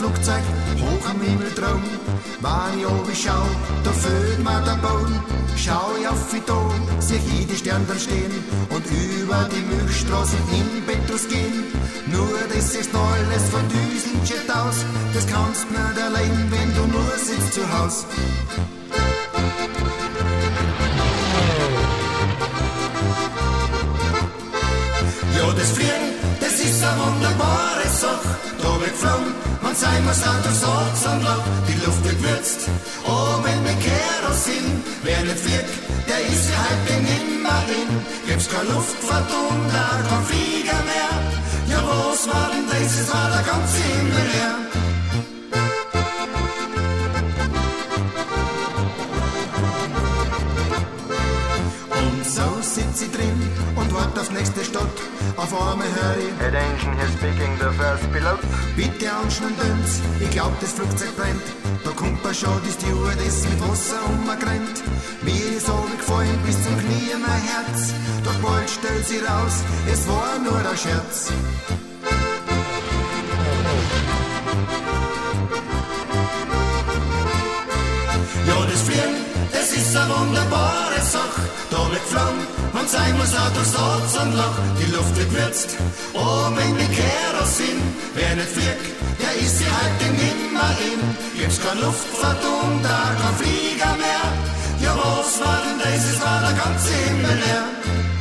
Flugzeug hoch am Himmel drum. Wenn ich oben schau, da füllt mir der Boden. Schau ich auf die da, seh ich die Sterne dann stehen und über die Milchstraße in Petrus gehen. Nur das ist alles von Düsenjet aus, das kannst nicht allein, wenn du nur sitzt zu Haus. Ja, das Fliegen, das ist eine wunderbare Sache. Da wird geflogen, man sein muss auch durchs Ochsenloch. Die Luft wird gewürzt, oh, wenn mit Kerosin. Wer nicht fliegt, der ist ja heute nimmer in. Gibt's keine Luftfahrt und auch kein Flieger mehr. Ja, was war denn das? Es war der ganze Himmel leer. Und so sitz ich drin und wart auf nächste Stadt. Auf einmal hör ich: Attention, here speaking the first pilot. Bitte anschnallen, Dünns, ich glaub das Flugzeug brennt. Da kommt mir schon die Stewardess mit Wasser umgerannt. Mir ist runtergefallen bis zum Knie mein Herz. Doch bald stellt sie raus, es war nur ein Scherz. Ja, das Fliegen, das ist eine wunderbare Sache. Da wird geflogen, man sein muss auch durchs Otzenloch. Die Luft wird gewürzt, oh, wenn mit Kerosin. Wer nicht fliegt, der ist ja heute nimmer in. Gibt's keine Luftfahrt und auch kein Flieger mehr. Ja, was war denn das? Es war der ganze Himmel leer.